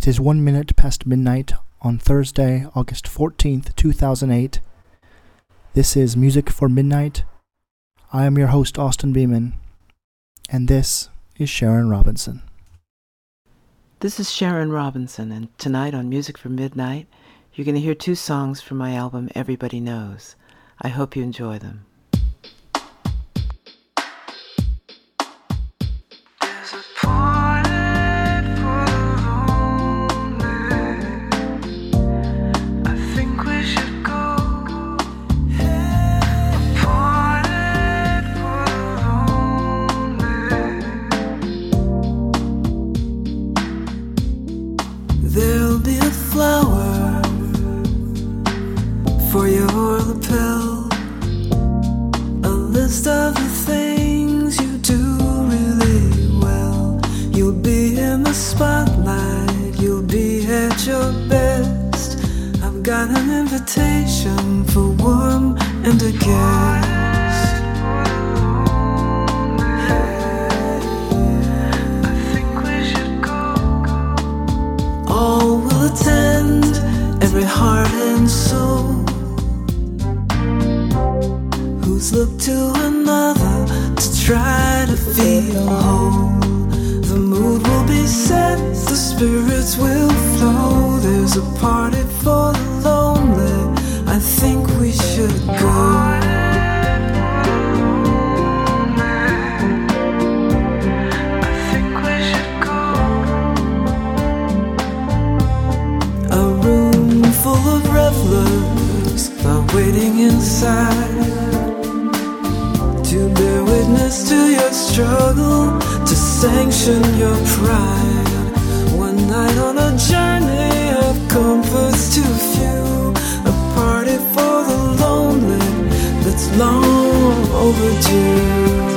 It is 1 minute past midnight on Thursday, August 14th, 2008. This is Music for Midnight. I am your host, Austin Beeman, and this is Sharon Robinson. This is Sharon Robinson, and tonight on Music for Midnight, you're going to hear two songs from my album, Everybody Knows. I hope you enjoy them. There'll be a flower for your lapel, a list of the things you do really well. You'll be in the spotlight, you'll be at your best. I've got an invitation for one and a guest. All will attend, every heart and soul who's looked to another to try to feel whole. The mood will be set, the spirits will flow. There's a party for the lonely, I think we should go. Full of revelers are waiting inside to bear witness to your struggle, to sanction your pride. One night on a journey of comforts too few, a party for the lonely that's long overdue.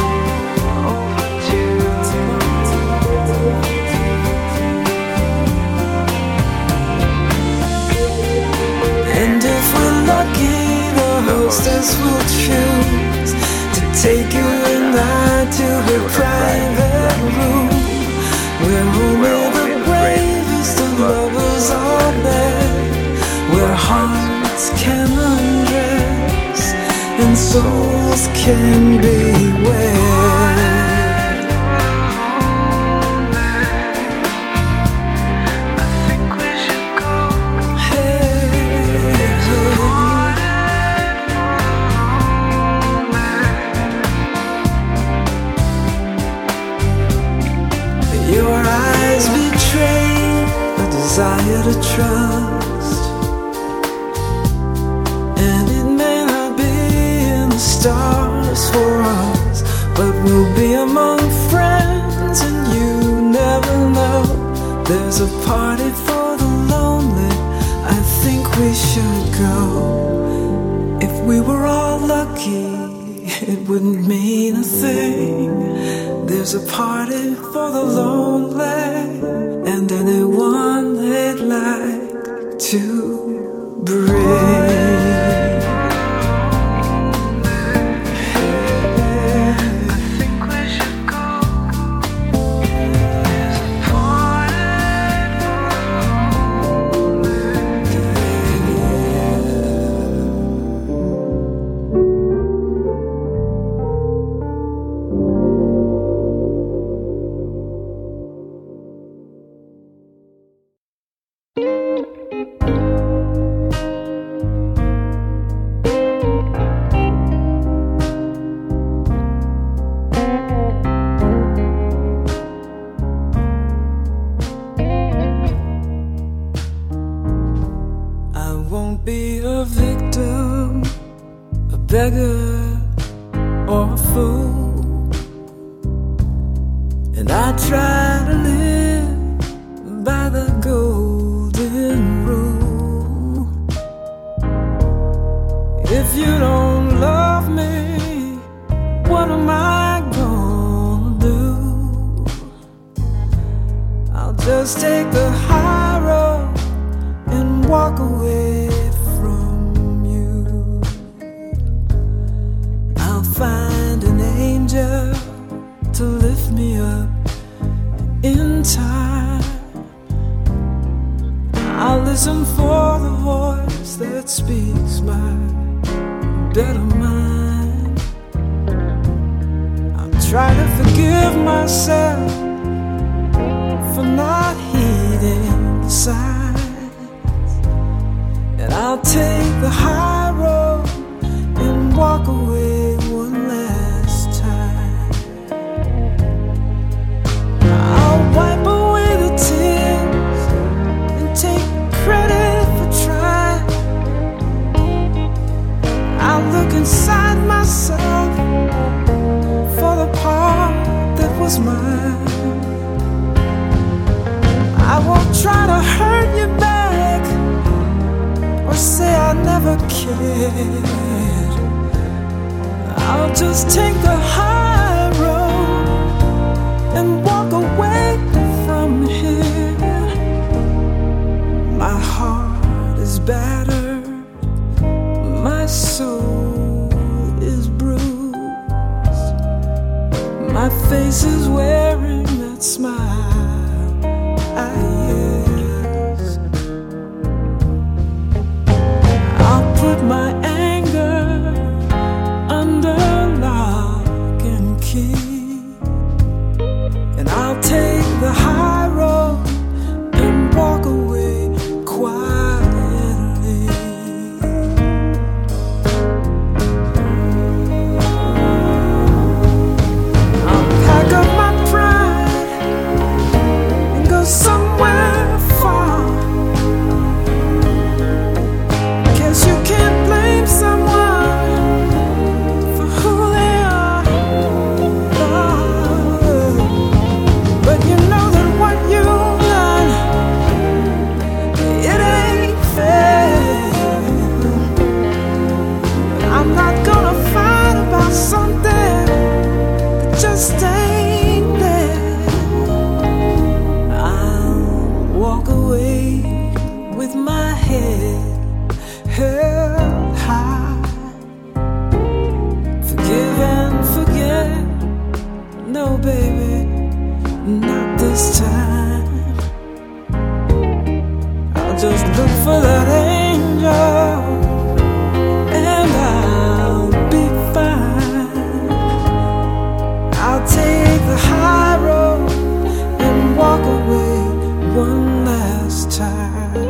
Hostess will choose to take you and I to her private room, where only the bravest of lovers are met, where hearts can undress and souls can be wed. Desire to trust, and it may not be in the stars for us, but we'll be among friends, and you never know. There's a party for the lonely, I think we should go. If we were all lucky, it wouldn't mean a thing. There's a party for the lonely, and anyone they'd like to bring. Beggar or a fool, and I try to live by the golden rule. If you don't love me, what am I gonna do? I'll just take the high road and walk away from you. I'll find an angel to lift me up in time, listen for the voice that speaks my better mind. I'll try to forgive myself for not heeding the signs, and I'll take the high road and walk away one last time. I'll wipe away the tears and take credit for trying. I'll look inside myself for the part that was mine. I won't try to hurt you back or say I never cared. I'll just take the high road and walk away from here. My heart is battered, my soul is bruised, my face is wearing that smile I used. I'll put my anger under lock and key, and I'll take the high road and walk away quietly. I'll pack up my pride and go somewhere far. Guess you can't blame someone for who they are. But you know that what you've done, it ain't fair. I'm not gonna fight about something that just ain't there. I'll walk away with my head held high. Forgive and forget, no baby, not this time. I'll just look for that angel and I'll be fine. I'll take the high road and walk away one last time.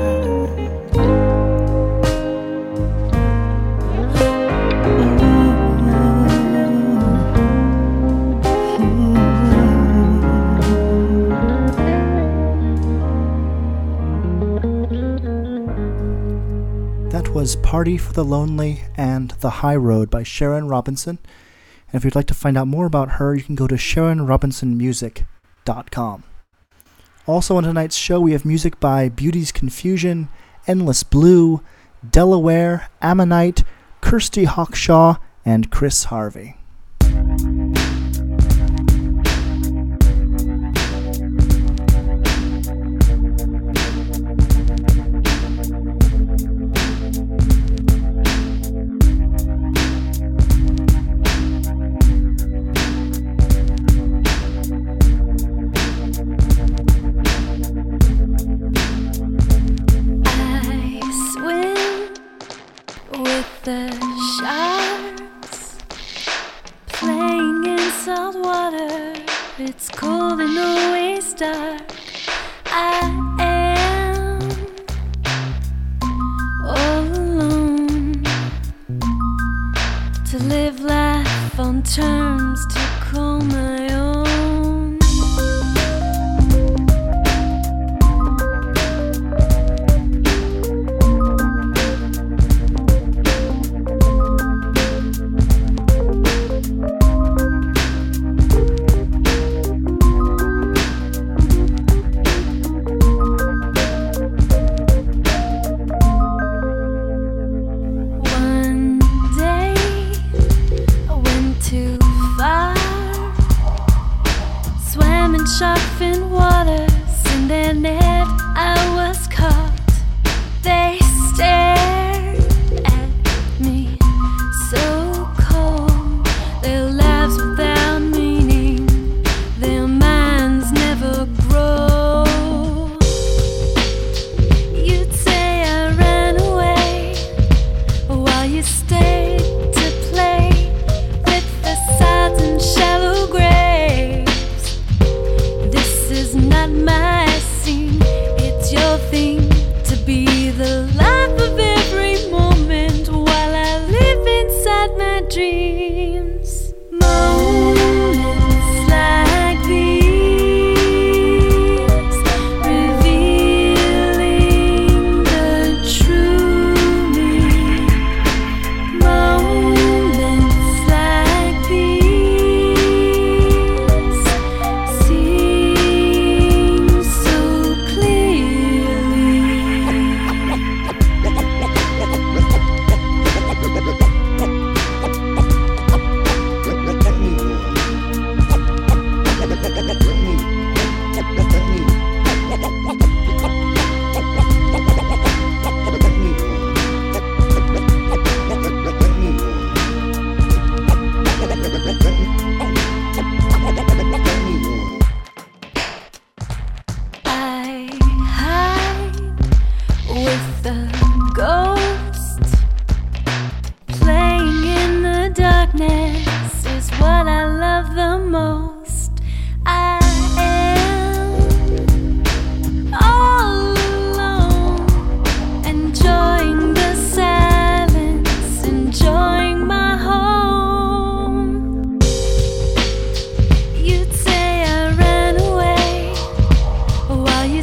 That was Party for the Lonely and The High Road by Sharon Robinson. And if you'd like to find out more about her, you can go to SharonRobinsonMusic.com. Also on tonight's show, we have music by Beauty's Confusion, Endless Blue, Delaware, Ammonite, Kirsty Hawkshaw, and Chris Harvey. The sharks playing in salt water. It's cold and always dark. I am all alone to live life on terms to call my own. Shark fin waters in their net, I was caught. They stared at me so cold, their lives without meaning, their minds never grow. You'd say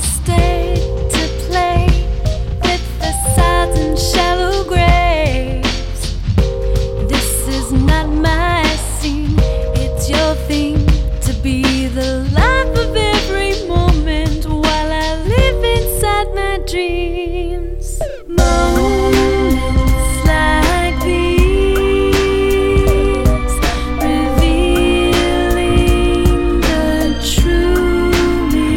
stayed to play with the sides and shallow graves. This is not my scene, it's your thing to be the life of every moment while I live inside my dreams. Moments like these, revealing the true me.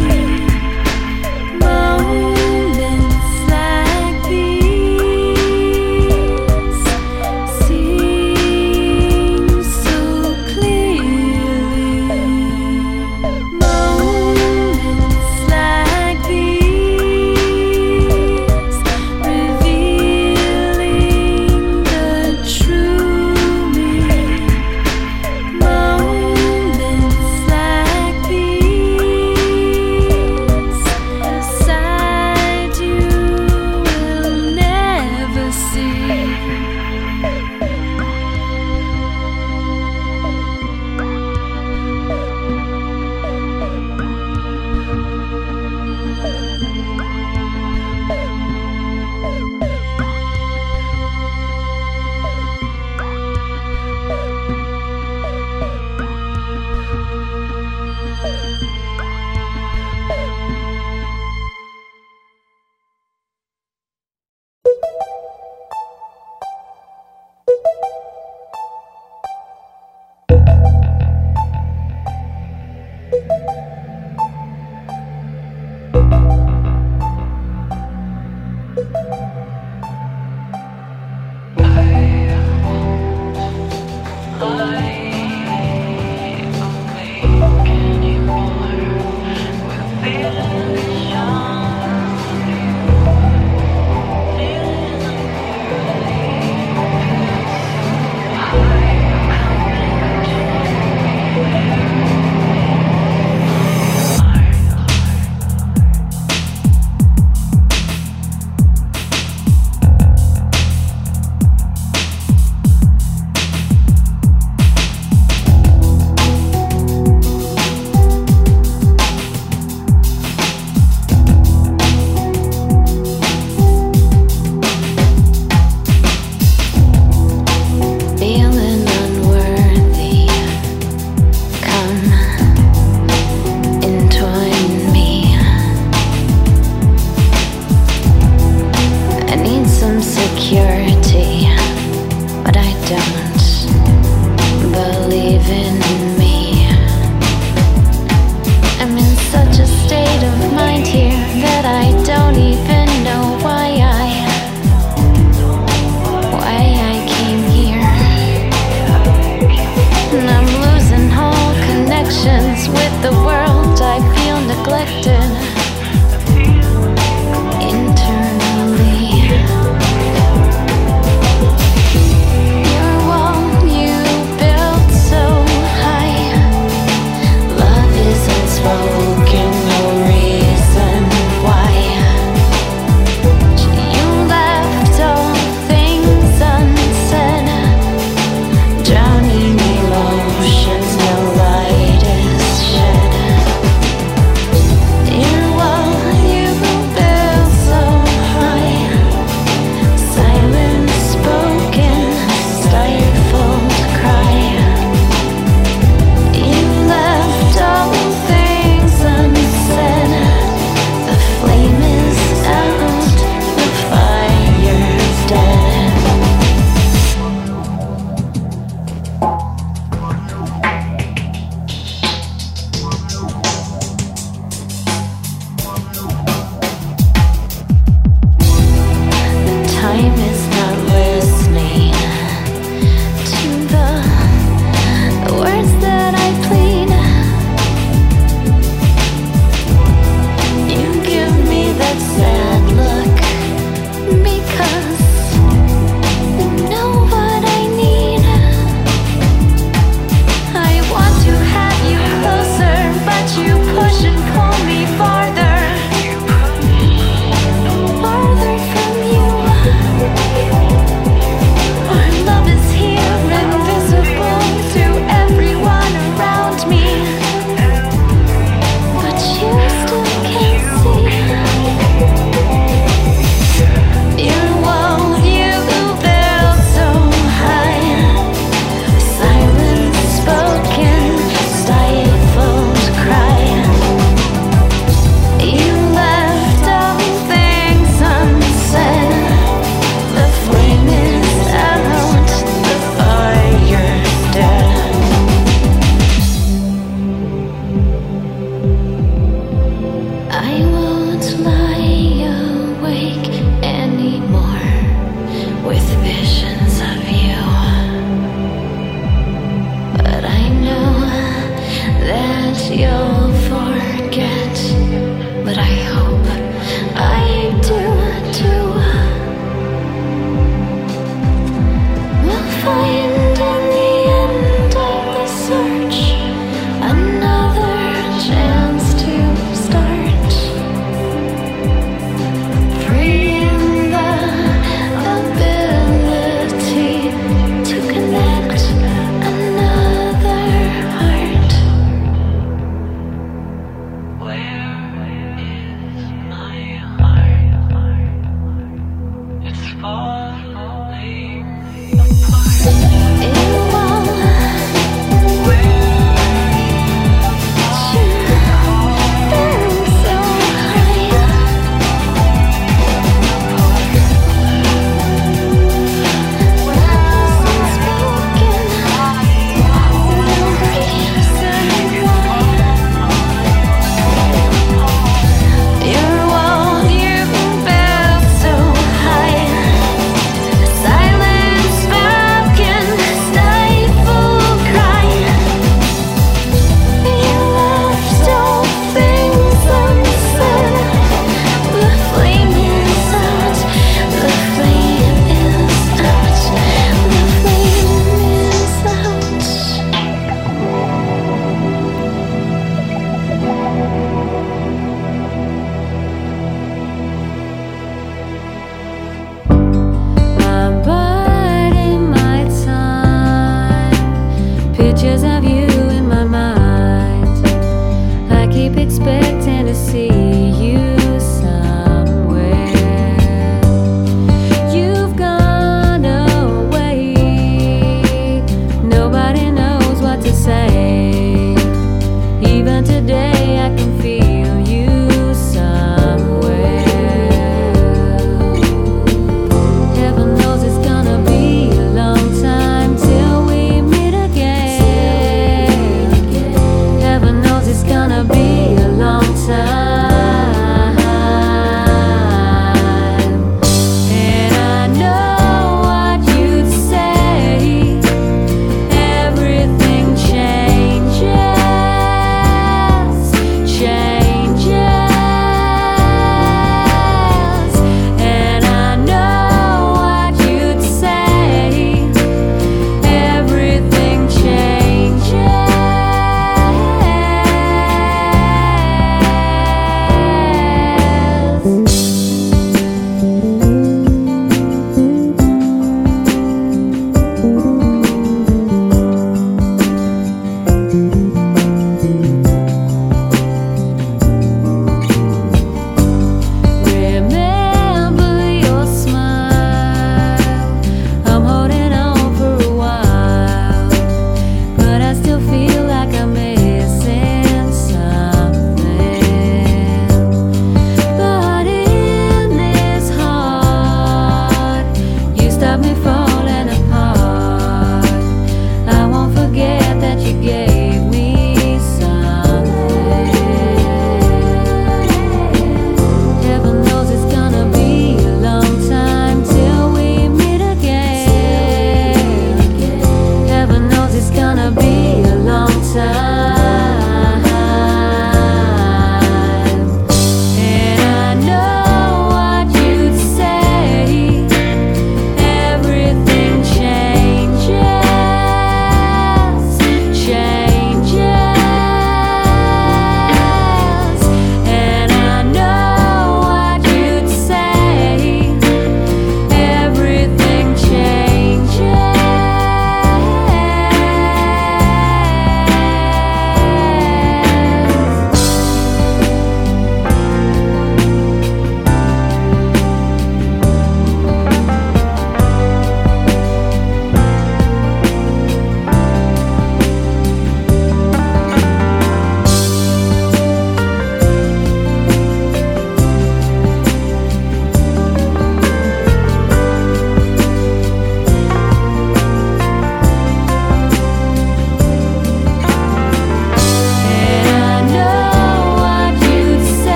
Moments like these seem so clearly. Moments like these, revealing the true me. Moments like these, a side you will never see. Feeling unworthy, come entwine me. I need some security, but I don't believe in me. I'm in such a state of mind here that I don't even know why I came here. And I'm losing all connections with the world. I feel neglected internally.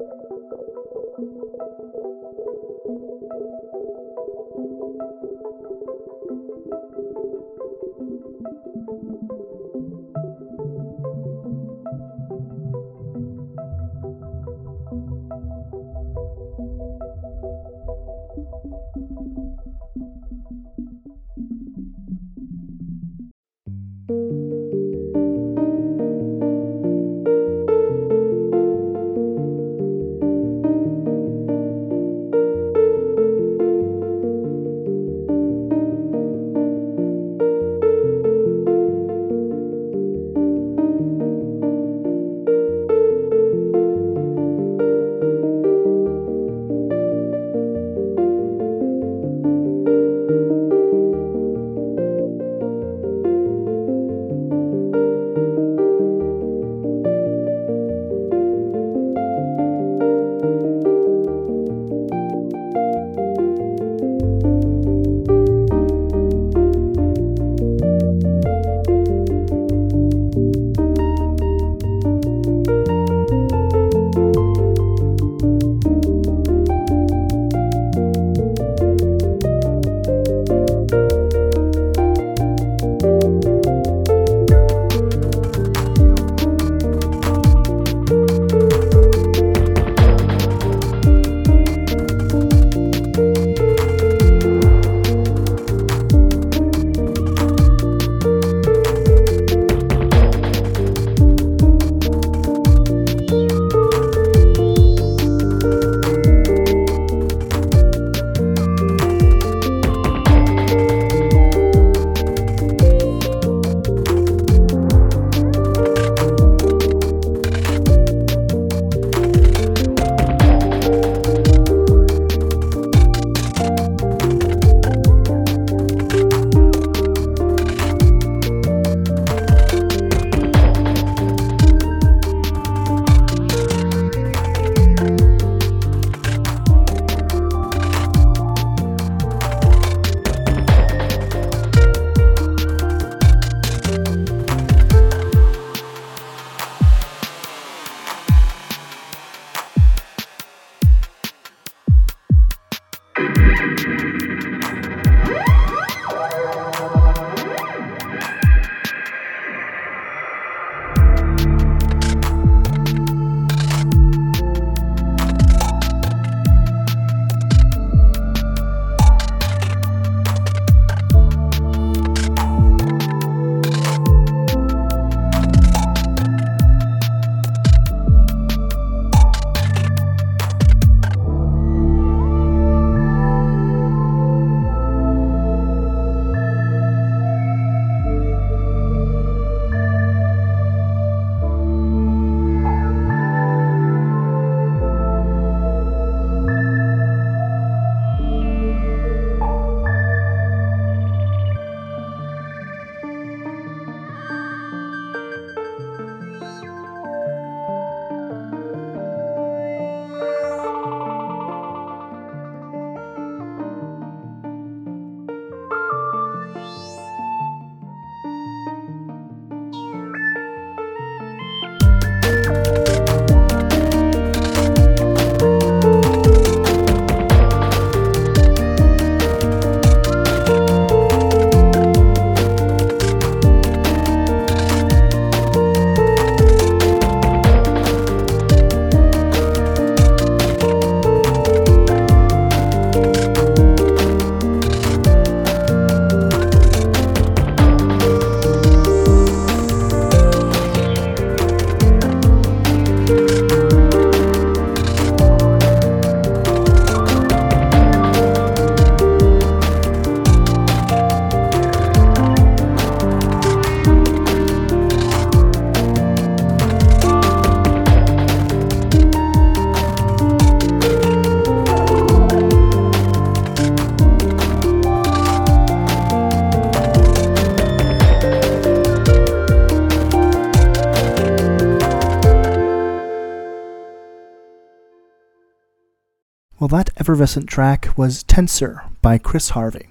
Well, that effervescent track was Tensor by Chris Harvey.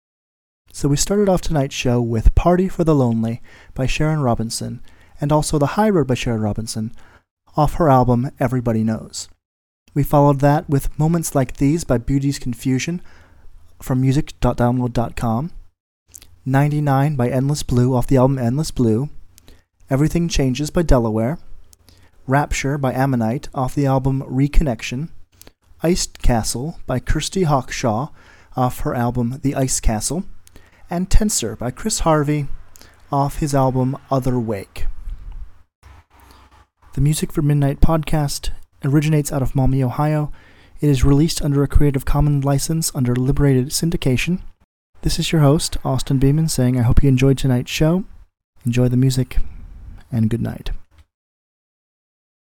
So we started off tonight's show with Party for the Lonely by Sharon Robinson, and also The High Road by Sharon Robinson, off her album Everybody Knows. We followed that with Moments Like These by Beauty's Confusion from music.download.com, 99 by Endless Blue off the album Endless Blue, Everything Changes by Delaware, Rapture by Ammonite off the album Reconnection, Iced Castle by Kirsty Hawkshaw off her album The Ice Castle, and Tensor by Chris Harvey off his album Other Wake. The Music for Midnight podcast originates out of Maumee, Ohio. It is released under a Creative Commons license under Liberated Syndication. This is your host, Austin Beeman, saying I hope you enjoyed tonight's show. Enjoy the music, and good night.